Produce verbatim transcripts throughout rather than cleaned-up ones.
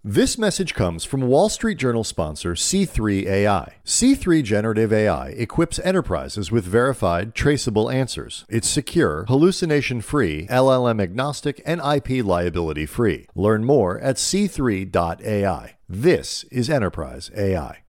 This message comes from Wall Street Journal sponsor C three A I. C three Generative A I equips enterprises with verified, traceable answers. It's secure, hallucination-free, L L M-agnostic, and I P liability-free. Learn more at c three dot a i. This is Enterprise A I.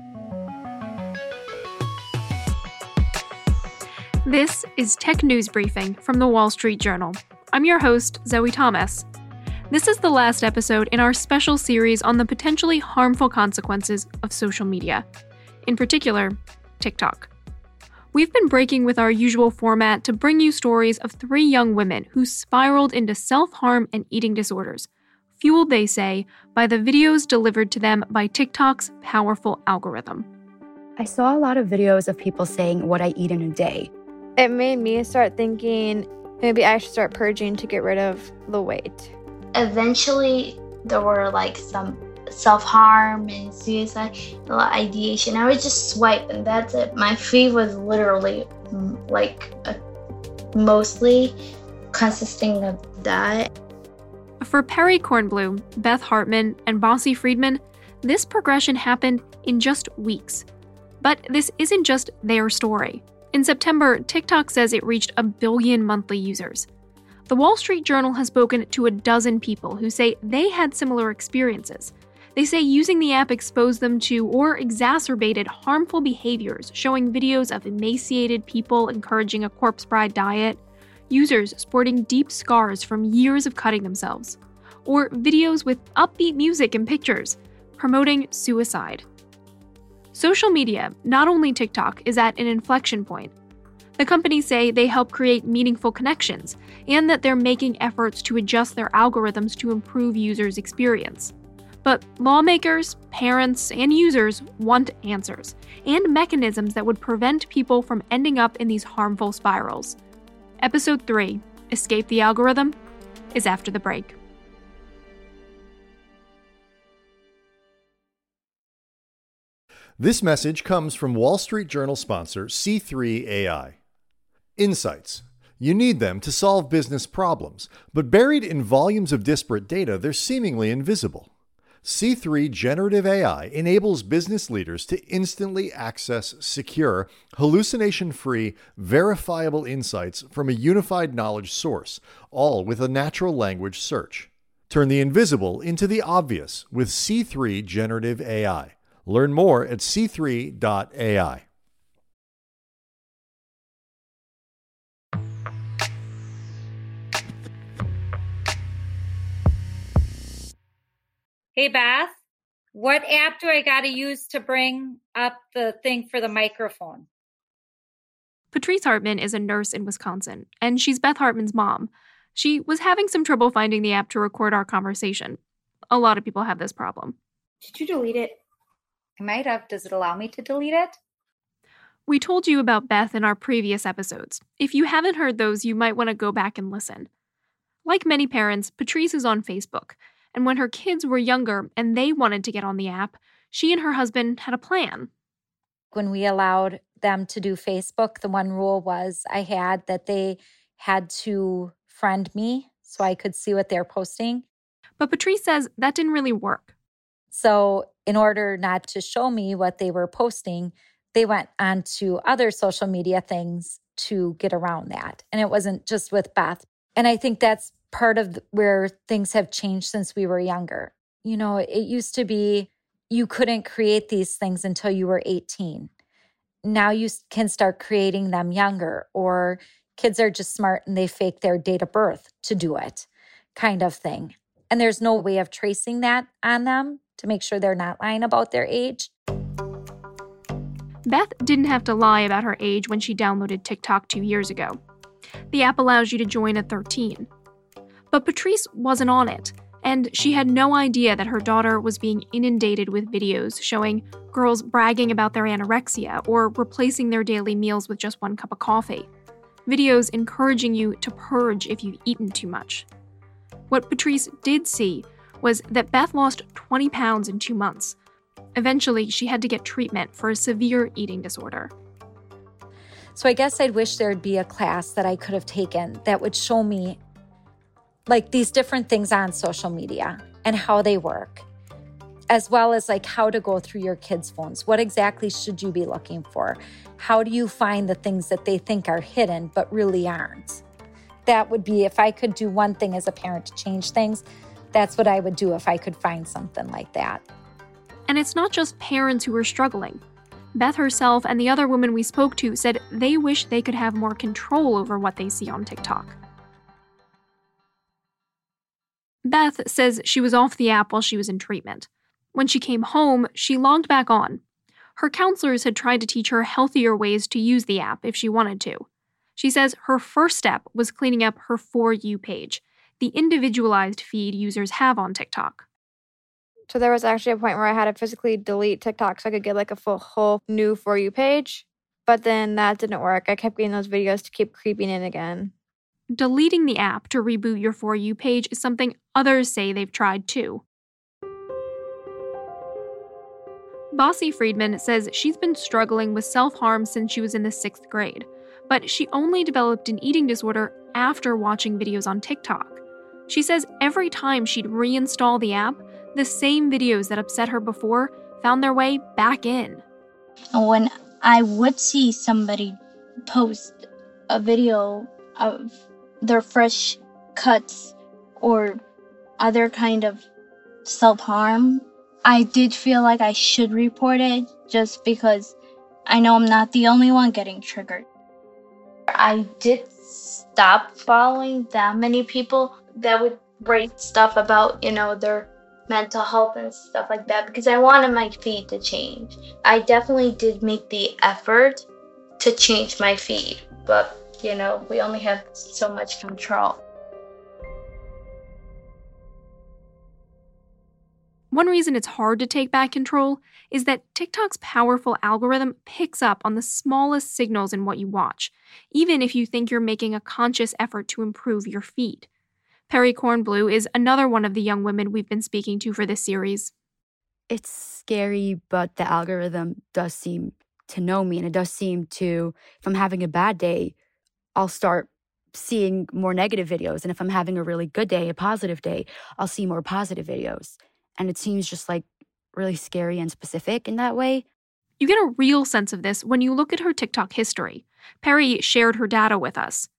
This is Tech News Briefing from the Wall Street Journal. I'm your host, Zoe Thomas. This is the last episode in our special series on the potentially harmful consequences of social media, in particular, TikTok. We've been breaking with our usual format to bring you stories of three young women who spiraled into self-harm and eating disorders, fueled, they say, by the videos delivered to them by TikTok's powerful algorithm. I saw a lot of videos of people saying what I eat in a day. It made me start thinking maybe I should start purging to get rid of the weight. Eventually, there were like some self-harm and suicide ideation. I would just swipe and that's it. My feed was literally like a, mostly consisting of that. For Perry Kornblum, Beth Hartman, and Bossy Friedman, this progression happened in just weeks. But this isn't just their story. In September, TikTok says it reached a billion monthly users. The Wall Street Journal has spoken to a dozen people who say they had similar experiences. They say using the app exposed them to or exacerbated harmful behaviors, showing videos of emaciated people encouraging a corpse bride diet, users sporting deep scars from years of cutting themselves, or videos with upbeat music and pictures promoting suicide. Social media, not only TikTok, is at an inflection point. The companies say they help create meaningful connections and that they're making efforts to adjust their algorithms to improve users' experience. But lawmakers, parents, and users want answers and mechanisms that would prevent people from ending up in these harmful spirals. Episode three, Escape the Algorithm, is after the break. This message comes from Wall Street Journal sponsor C three A I. Insights. You need them to solve business problems, but buried in volumes of disparate data, they're seemingly invisible. C three Generative A I enables business leaders to instantly access secure, hallucination-free, verifiable insights from a unified knowledge source, all with a natural language search. Turn the invisible into the obvious with C three Generative A I. Learn more at c three dot a i. Hey, Beth, what app do I got to use to bring up the thing for the microphone? Patrice Hartman is a nurse in Wisconsin, and she's Beth Hartman's mom. She was having some trouble finding the app to record our conversation. A lot of people have this problem. Did you delete it? I might have. Does it allow me to delete it? We told you about Beth in our previous episodes. If you haven't heard those, you might want to go back and listen. Like many parents, Patrice is on Facebook. And when her kids were younger and they wanted to get on the app, she and her husband had a plan. When we allowed them to do Facebook, the one rule was I had that they had to friend me so I could see what they're posting. But Patrice says that didn't really work. So in order not to show me what they were posting, they went on to other social media things to get around that. And it wasn't just with Beth. And I think that's part of where things have changed since we were younger. You know, it used to be you couldn't create these things until you were eighteen. Now you can start creating them younger, or kids are just smart and they fake their date of birth to do it, kind of thing. And there's no way of tracing that on them to make sure they're not lying about their age. Beth didn't have to lie about her age when she downloaded TikTok two years ago. The app allows you to join at thirteen. But Patrice wasn't on it, and she had no idea that her daughter was being inundated with videos showing girls bragging about their anorexia or replacing their daily meals with just one cup of coffee. Videos encouraging you to purge if you've eaten too much. What Patrice did see was that Beth lost twenty pounds in two months. Eventually, she had to get treatment for a severe eating disorder. So I guess I'd wish there'd be a class that I could have taken that would show me like these different things on social media and how they work. as well as like how to go through your kids' phones. What exactly should you be looking for? How do you find the things that they think are hidden but really aren't? That would be, if I could do one thing as a parent to change things, that's what I would do if I could find something like that. And it's not just parents who are struggling. Beth herself and the other women we spoke to said they wish they could have more control over what they see on TikTok. Beth says she was off the app while she was in treatment. When she came home, she logged back on. Her counselors had tried to teach her healthier ways to use the app if she wanted to. She says her first step was cleaning up her For You page, the individualized feed users have on TikTok. So there was actually a point where I had to physically delete TikTok so I could get like a full whole new For You page. But then that didn't work. I kept getting those videos to keep creeping in again. Deleting the app to reboot your For You page is something others say they've tried too. Bossy Friedman says she's been struggling with self-harm since she was in the sixth grade, but she only developed an eating disorder after watching videos on TikTok. She says every time she'd reinstall the app, the same videos that upset her before found their way back in. When I would see somebody post a video of their fresh cuts or other kind of self-harm, I did feel like I should report it just because I know I'm not the only one getting triggered. I did stop following that many people that would write stuff about, you know, their mental health and stuff like that because I wanted my feed to change. I definitely did make the effort to change my feed, but, you know, we only have so much control. One reason it's hard to take back control is that TikTok's powerful algorithm picks up on the smallest signals in what you watch, even if you think you're making a conscious effort to improve your feed. Perry Kornblue is another one of the young women we've been speaking to for this series. It's scary, but the algorithm does seem to know me, and it does seem to, if I'm having a bad day, I'll start seeing more negative videos. And if I'm having a really good day, a positive day, I'll see more positive videos. And it seems just like really scary and specific in that way. You get a real sense of this when you look at her TikTok history. Perry shared her data with us.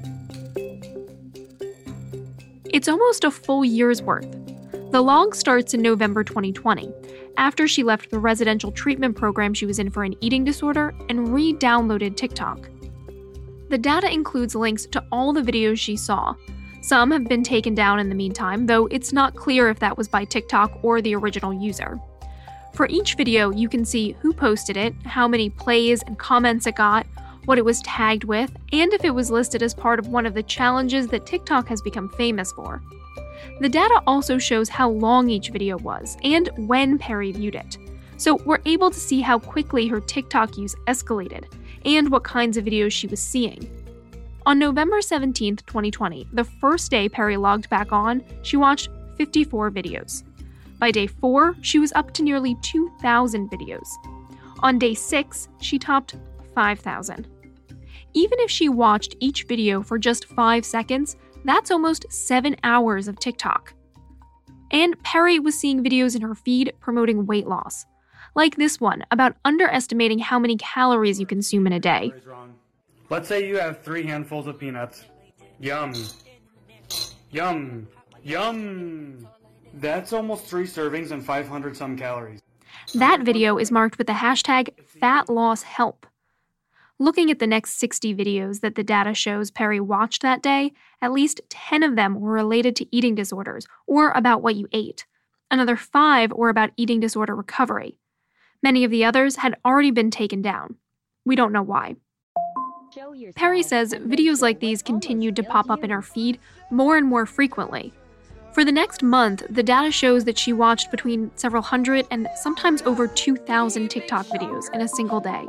It's almost a full year's worth. The log starts in November twenty twenty, after she left the residential treatment program she was in for an eating disorder and re-downloaded TikTok. The data includes links to all the videos she saw. Some have been taken down in the meantime, though it's not clear if that was by TikTok or the original user. For each video, you can see who posted it, how many plays and comments it got, what it was tagged with, and if it was listed as part of one of the challenges that TikTok has become famous for. The data also shows how long each video was and when Perry viewed it. So we're able to see how quickly her TikTok use escalated and what kinds of videos she was seeing. On November seventeenth, twenty twenty, the first day Perry logged back on, she watched fifty-four videos. By day four, she was up to nearly two thousand videos. On day six, she topped five thousand. Even if she watched each video for just five seconds, that's almost seven hours of TikTok. And Perry was seeing videos in her feed promoting weight loss. Like this one about underestimating how many calories you consume in a day. Let's say you have three handfuls of peanuts. Yum. Yum. Yum. That's almost three servings and five hundred some calories. That video is marked with the hashtag FatLossHelp. Looking at the next sixty videos that the data shows Perry watched that day, at least ten of them were related to eating disorders or about what you ate. Another five were about eating disorder recovery. Many of the others had already been taken down. We don't know why. Perry says videos like these continued to pop up in her feed more and more frequently. For the next month, the data shows that she watched between several hundred and sometimes over two thousand TikTok videos in a single day.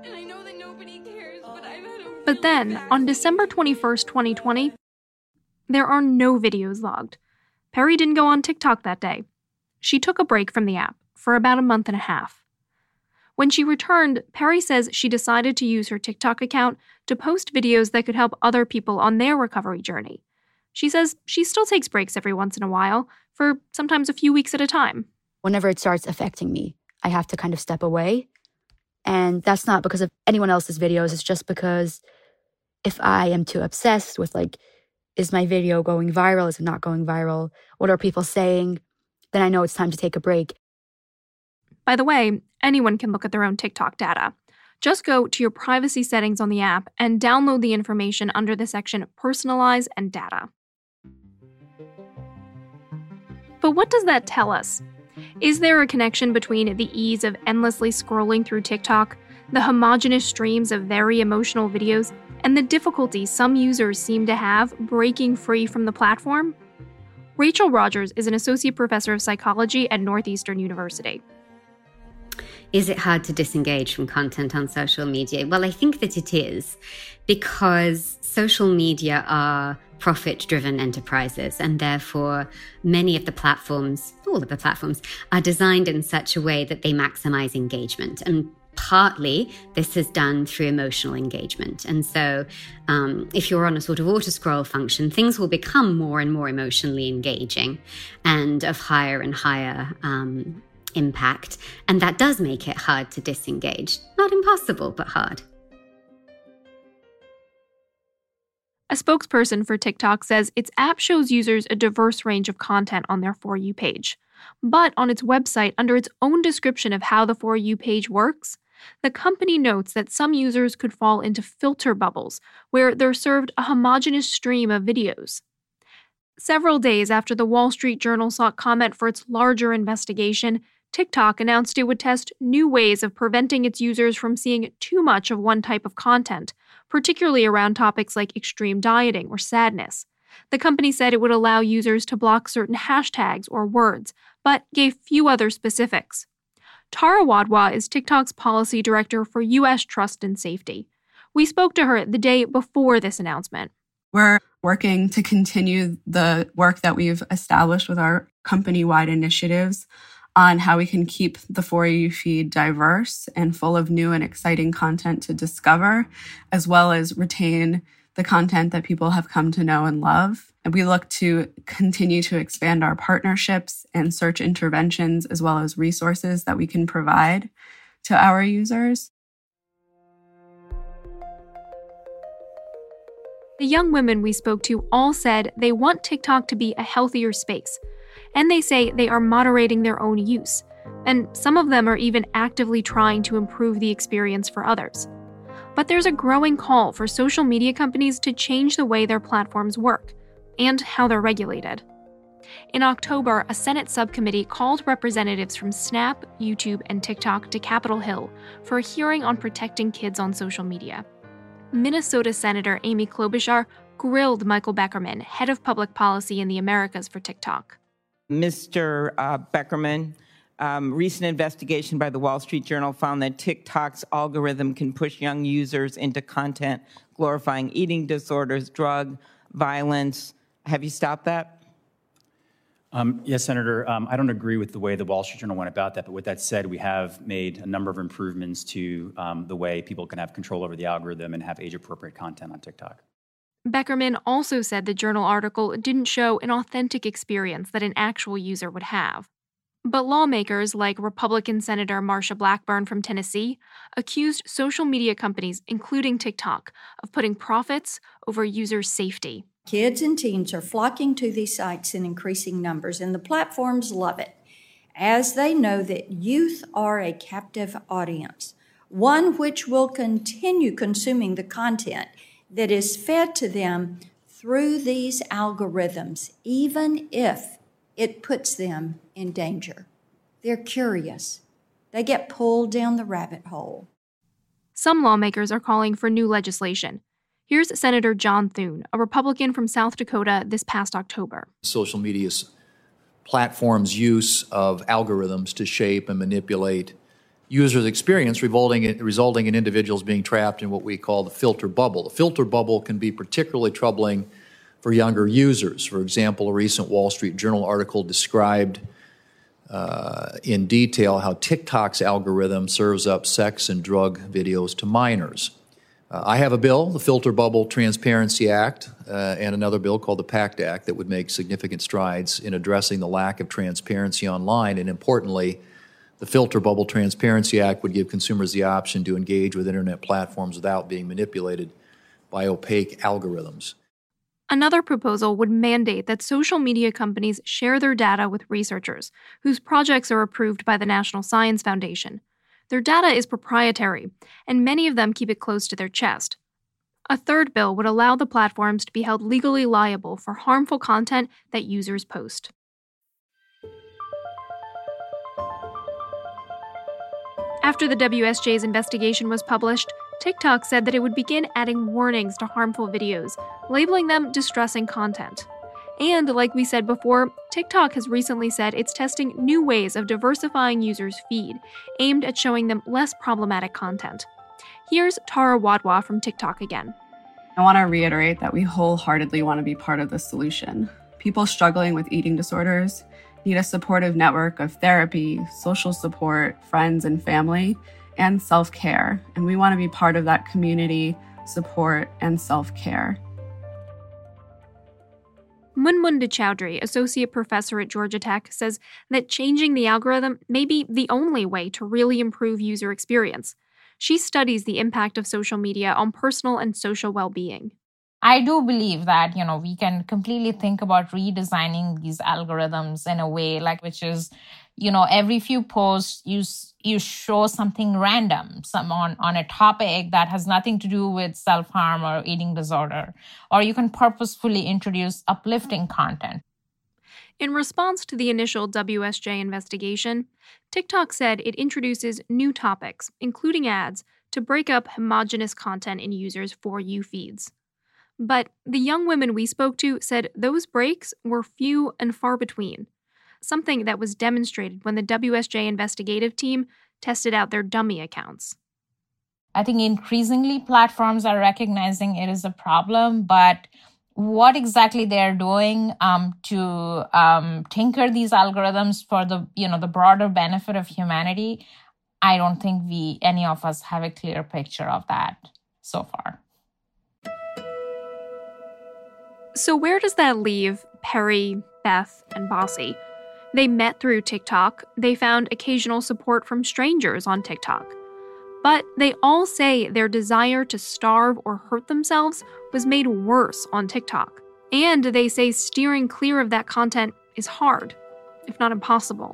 But then, on December twenty-first, twenty twenty, there are no videos logged. Perry didn't go on TikTok that day. She took a break from the app for about a month and a half. When she returned, Perry says she decided to use her TikTok account to post videos that could help other people on their recovery journey. She says she still takes breaks every once in a while, for sometimes a few weeks at a time. whenever it starts affecting me, I have to kind of step away. And that's not because of anyone else's videos. It's just because if I am too obsessed with like, is my video going viral? Is it not going viral? What are people saying? Then I know it's time to take a break. By the way, anyone can look at their own TikTok data. Just go to your privacy settings on the app and download the information under the section Personalize and Data. But what does that tell us? Is there a connection between the ease of endlessly scrolling through TikTok, the homogenous streams of very emotional videos, and the difficulty some users seem to have breaking free from the platform? Rachel Rogers is an associate professor of psychology at Northeastern University. Is it hard to disengage from content on social media? Well, I think that it is, because social media are profit-driven enterprises, and therefore many of the platforms, all of the platforms, are designed in such a way that they maximize engagement. And partly this is done through emotional engagement. And so um, if you're on a sort of auto-scroll function, things will become more and more emotionally engaging and of higher and higher um impact, and that does make it hard to disengage. Not impossible, but hard. A spokesperson for TikTok says its app shows users a diverse range of content on their For You page. But on its website, under its own description of how the For You page works, the company notes that some users could fall into filter bubbles, where they're served a homogeneous stream of videos. Several days after the Wall Street Journal sought comment for its larger investigation, TikTok announced it would test new ways of preventing its users from seeing too much of one type of content, particularly around topics like extreme dieting or sadness. The company said it would allow users to block certain hashtags or words, but gave few other specifics. Tara Wadhwa is TikTok's policy director for U S Trust and Safety. We spoke to her the day before this announcement. We're working to continue the work that we've established with our company-wide initiatives on how we can keep the For You feed diverse and full of new and exciting content to discover, as well as retain the content that people have come to know and love. And we look to continue to expand our partnerships and search interventions, as well as resources that we can provide to our users. The young women we spoke to all said they want TikTok to be a healthier space, and they say they are moderating their own use, and some of them are even actively trying to improve the experience for others. But there's a growing call for social media companies to change the way their platforms work and how they're regulated. In October, a Senate subcommittee called representatives from Snap, YouTube, and TikTok to Capitol Hill for a hearing on protecting kids on social media. Minnesota Senator Amy Klobuchar grilled Michael Beckerman, head of public policy in the Americas for TikTok. Mister Uh, Beckerman, um, recent investigation by the Wall Street Journal found that TikTok's algorithm can push young users into content glorifying eating disorders, drug, violence. Have you stopped that? Um, yes, Senator. Um, I don't agree with the way the Wall Street Journal went about that. But with that said, we have made a number of improvements to um, the way people can have control over the algorithm and have age-appropriate content on TikTok. Beckerman also said the journal article didn't show an authentic experience that an actual user would have. But lawmakers like Republican Senator Marsha Blackburn from Tennessee accused social media companies, including TikTok, of putting profits over user safety. Kids and teens are flocking to these sites in increasing numbers, and the platforms love it, as they know that youth are a captive audience, one which will continue consuming the content that is fed to them through these algorithms, even if it puts them in danger. They're curious. They get pulled down the rabbit hole. Some lawmakers are calling for new legislation. Here's Senator John Thune, a Republican from South Dakota, this past October. Social media's platforms' use of algorithms to shape and manipulate users' experience, resulting in, resulting in individuals being trapped in what we call the filter bubble. The filter bubble can be particularly troubling for younger users. For example, a recent Wall Street Journal article described uh, in detail how TikTok's algorithm serves up sex and drug videos to minors. Uh, I have a bill, the Filter Bubble Transparency Act, uh, and another bill called the PACT Act that would make significant strides in addressing the lack of transparency online. And importantly, the Filter Bubble Transparency Act would give consumers the option to engage with internet platforms without being manipulated by opaque algorithms. Another proposal would mandate that social media companies share their data with researchers whose projects are approved by the National Science Foundation. Their data is proprietary, and many of them keep it close to their chest. A third bill would allow the platforms to be held legally liable for harmful content that users post. After the W S J's investigation was published, TikTok said that it would begin adding warnings to harmful videos, labeling them distressing content. And like we said before, TikTok has recently said it's testing new ways of diversifying users' feed, aimed at showing them less problematic content. Here's Tara Wadhwa from TikTok again. I want to reiterate that we wholeheartedly want to be part of the solution. People struggling with eating disorders need a supportive network of therapy, social support, friends and family, and self-care. And we want to be part of that community, support, and self-care. Munmunda Chowdhury, associate professor at Georgia Tech, says that changing the algorithm may be the only way to really improve user experience. She studies the impact of social media on personal and social well-being. I do believe that, you know, we can completely think about redesigning these algorithms in a way like which is, you know, every few posts you you show something random, some on, on a topic that has nothing to do with self-harm or eating disorder, or you can purposefully introduce uplifting content. In response to the initial W S J investigation, TikTok said it introduces new topics, including ads, to break up homogenous content in users' For You feeds. But the young women we spoke to said those breaks were few and far between, something that was demonstrated when the W S J investigative team tested out their dummy accounts. I think increasingly platforms are recognizing it is a problem, but what exactly they're doing um, to um, tinker these algorithms for the you know the broader benefit of humanity, I don't think we any of us have a clear picture of that so far. So where does that leave Perry, Beth, and Bossy? They met through TikTok. They found occasional support from strangers on TikTok. But they all say their desire to starve or hurt themselves was made worse on TikTok. And they say steering clear of that content is hard, if not impossible.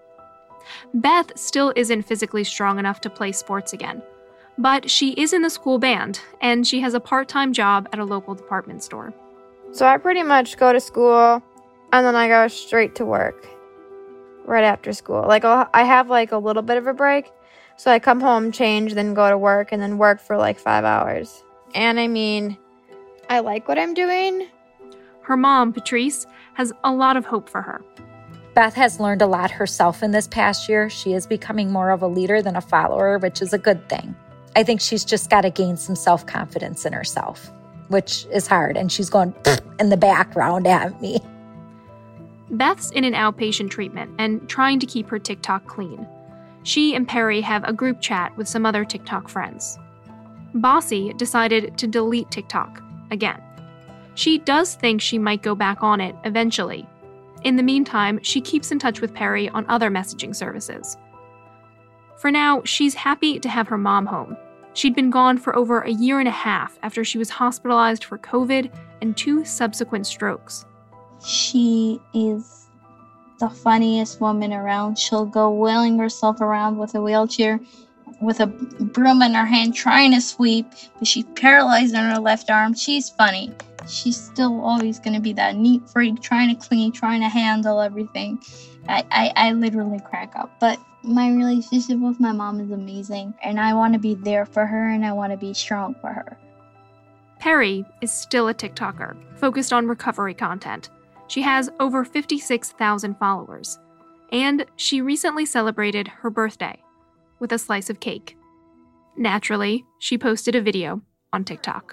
Beth still isn't physically strong enough to play sports again. But she is in the school band, and she has a part-time job at a local department store. So I pretty much go to school, and then I go straight to work right after school. Like, I'll, I have, like, a little bit of a break. So I come home, change, then go to work, and then work for, like, five hours. And, I mean, I like what I'm doing. Her mom, Patrice, has a lot of hope for her. Beth has learned a lot herself in this past year. She is becoming more of a leader than a follower, which is a good thing. I think she's just got to gain some self-confidence in herself, which is hard, and she's going in the background at me. Beth's in an outpatient treatment and trying to keep her TikTok clean. She and Perry have a group chat with some other TikTok friends. Bossy decided to delete TikTok again. She does think she might go back on it eventually. In the meantime, she keeps in touch with Perry on other messaging services. For now, she's happy to have her mom home. She'd been gone for over a year and a half after she was hospitalized for COVID and two subsequent strokes. She is the funniest woman around. She'll go wheeling herself around with a wheelchair, with a broom in her hand, trying to sweep, but she's paralyzed on her left arm. She's funny. She's still always going to be that neat freak, trying to clean, trying to handle everything. I, I, I literally crack up. But my relationship with my mom is amazing, and I want to be there for her, and I want to be strong for her. Perry is still a TikToker, focused on recovery content. She has over fifty-six thousand followers, and she recently celebrated her birthday with a slice of cake. Naturally, she posted a video on TikTok.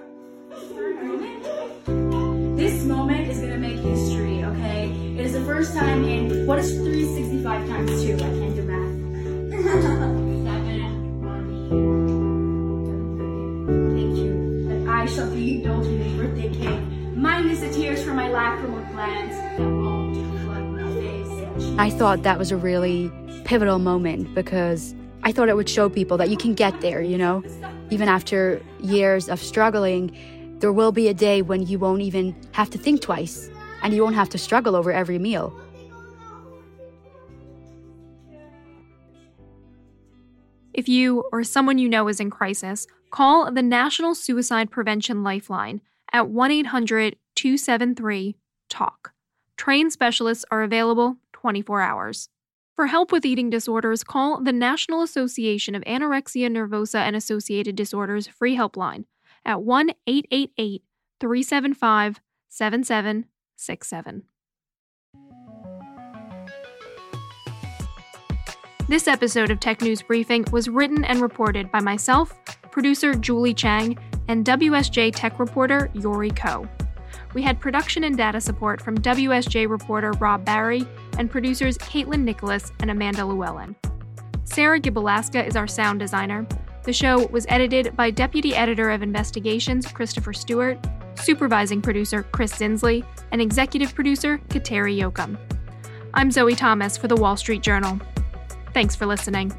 This moment is going to make history, okay? It is the first time in, what is three hundred sixty-five times two? I can't do math. Seven, one, is the tears from my lacrimal glands that won't flood my face. I thought that was a really pivotal moment because I thought it would show people that you can get there, you know? Even after years of struggling, there will be a day when you won't even have to think twice and you won't have to struggle over every meal. If you or someone you know is in crisis, call the National Suicide Prevention Lifeline at one eight hundred two seven three TALK. Trained specialists are available twenty-four hours. For help with eating disorders, call the National Association of Anorexia Nervosa and Associated Disorders free helpline at one eight eight eight three seven five seven seven six seven. This episode of Tech News Briefing was written and reported by myself, producer Julie Chang, and W S J Tech reporter Yori Ko. We had production and data support from W S J reporter Rob Barry and producers Caitlin Nicholas and Amanda Llewellyn. Sarah Gibalaska is our sound designer. The show was edited by Deputy Editor of Investigations Christopher Stewart, supervising producer Chris Zinsley, and executive producer Kateri Yoakum. I'm Zoe Thomas for The Wall Street Journal. Thanks for listening.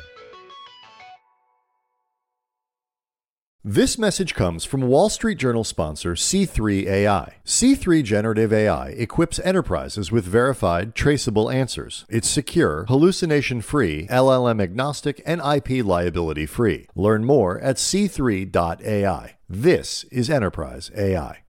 This message comes from Wall Street Journal sponsor C three A I. C three Generative A I equips enterprises with verified, traceable answers. It's secure, hallucination-free, L L M-agnostic, and I P liability-free. Learn more at c three dot A I. This is Enterprise A I.